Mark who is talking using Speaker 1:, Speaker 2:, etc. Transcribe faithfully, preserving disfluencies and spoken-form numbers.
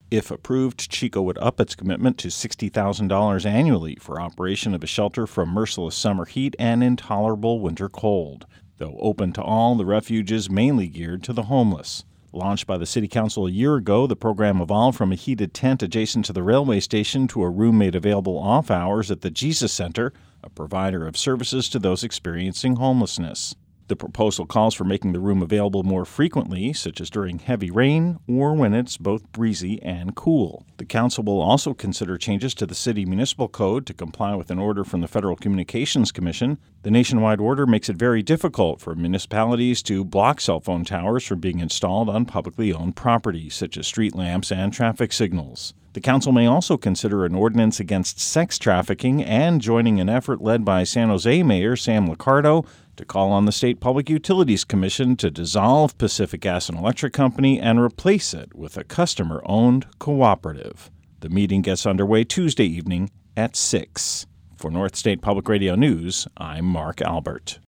Speaker 1: If approved, Chico would up its commitment to sixty thousand dollars annually for operation of a shelter from merciless summer heat and intolerable winter cold. Though open to all, the refuge is mainly geared to the homeless. Launched by the City Council a year ago, the program evolved from a heated tent adjacent to the railway station to a room made available off hours at the Jesus Center, a provider of services to those experiencing homelessness. The proposal calls for making the room available more frequently, such as during heavy rain or when it's both breezy and cool. The council will also consider changes to the city municipal code to comply with an order from the Federal Communications Commission. The nationwide order makes it very difficult for municipalities to block cell phone towers from being installed on publicly owned property, such as street lamps and traffic signals. The council may also consider an ordinance against sex trafficking and joining an effort led by San Jose Mayor Sam Liccardo to call on the State Public Utilities Commission to dissolve Pacific Gas and Electric Company and replace it with a customer-owned cooperative. The meeting gets underway Tuesday evening at six. For North State Public Radio News, I'm Mark Albert.